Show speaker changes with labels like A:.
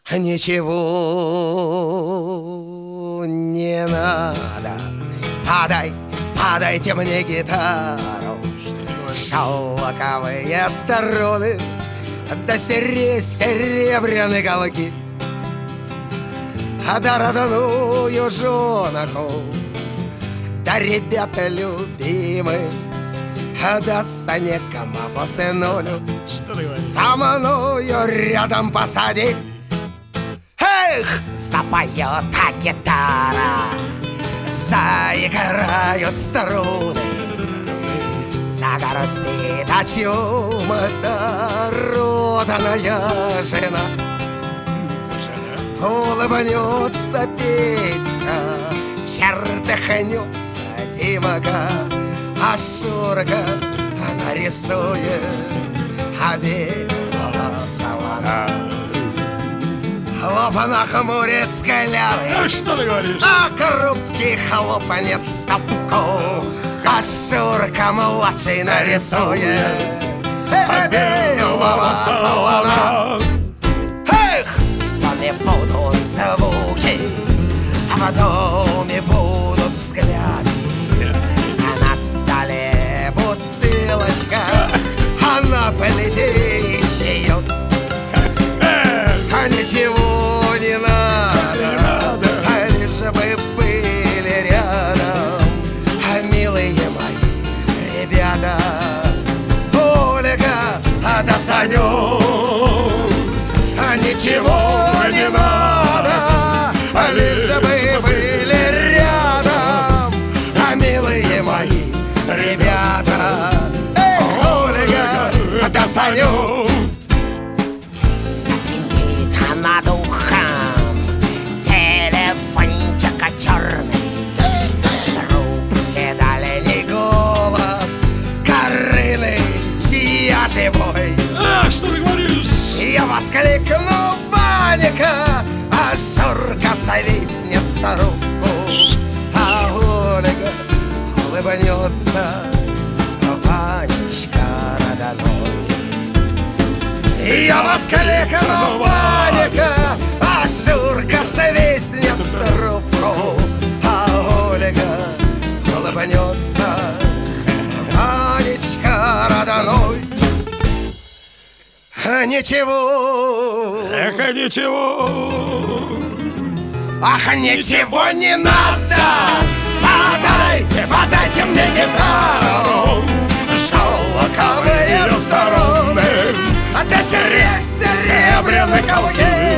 A: Ничего не надо. Подайте мне гитару, шелковые струны, да серебряные голки, да родную женку, да ребята любимые, да с некому сынулю со мною рядом посади. Эх, запоет гитара, заиграют струны, загорстит о чем-то роданая жена. Улыбнется Петька, чертыхнется Димка, а Шурка нарисует белого слона. Хлопа нахмурит скаляры,
B: что ты говоришь?
A: а Крупский хлопанет стопку, а Шурка младший нарисует белого слона. Эх, в доме будут звуки, а в доме будут взгляды, а на столе бутылочка, а на плите чаек. А ничего не надо, а лишь бы были рядом, а милые мои ребята, Ольга, да Санек. А ничего не надо, а лишь бы были рядом, а милые мои ребята, Ольга, да Санек. Над ухом телефончика черный, трубке дальний голос Карины, чья живой.
B: Ах, что ты говоришь?
A: Я воскликну Ваника, а Шурка зависнет в трубку, а Ольга улыбнется, Ванечка родной. Я воскликну Ваника, а Шурка свистнет в трубку, а Ольга улыбнется, Ванечка родной. Ничего,
B: Эх, ничего.
A: ах, ничего не надо. Подайте мне гитару, шелковые струны, да серебряные голки,